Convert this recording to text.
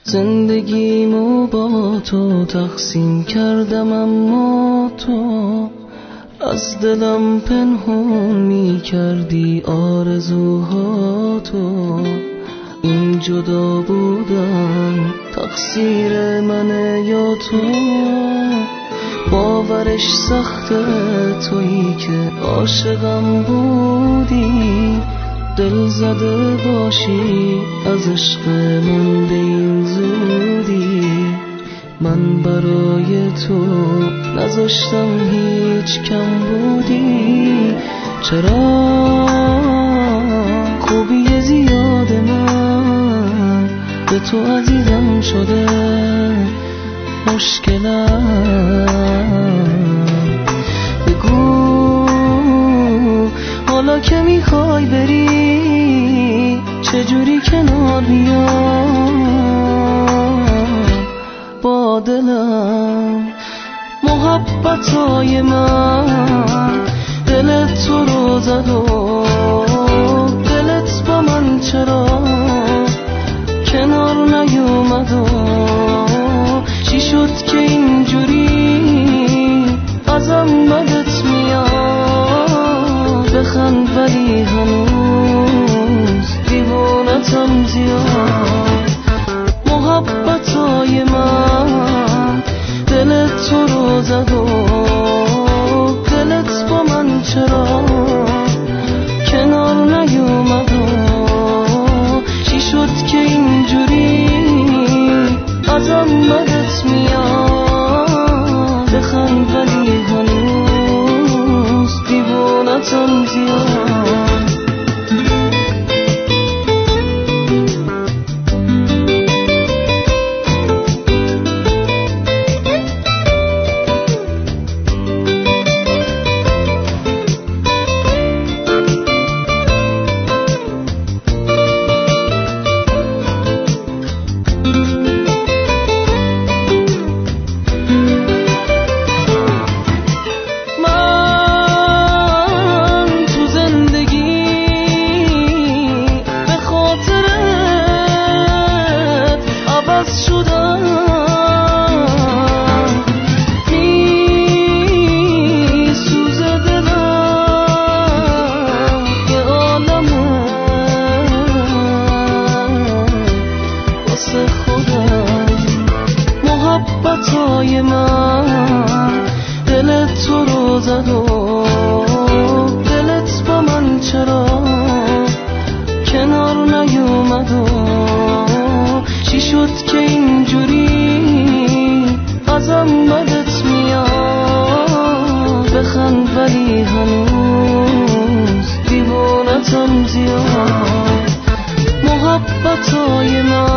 زندگیمو با تو تقسیم کردم، اما تو از دلم پنهون می کردی آرزوهاتو. این جدا بودن تقصیر منه یا تو؟ باورش سخته تویی که عاشقم بودی، دل زده باشی از عشق من به این زودی. من برای تو نذاشتم هیچ کم بودی. چرا خوبی زیاد من به تو عزیزم شده؟ مشکلم بگو حالا که میخوای بری چجوری کنار بیام با دلم. محبتای من دلت تو رو زد و دلت با من چرا کنار نیومد و چی شد که اینجوری ازم بدت میاد؟ بخند ولی هنوز دیوانتم زیاد. محبتای من دلت تو رو زد و دلت با من چرا کنار نیومد و چی شد که اینجوری ازم بدت میاد؟ بخند ولی هنوز دیوانتم زیاد. محبتای من دلت تو رو زد و دلت با من چرا کنار نیومد و چی شد که اینجوری ازم بدت میاد؟ بخند ولی هنوز دیوانتم زیاد. محبتای من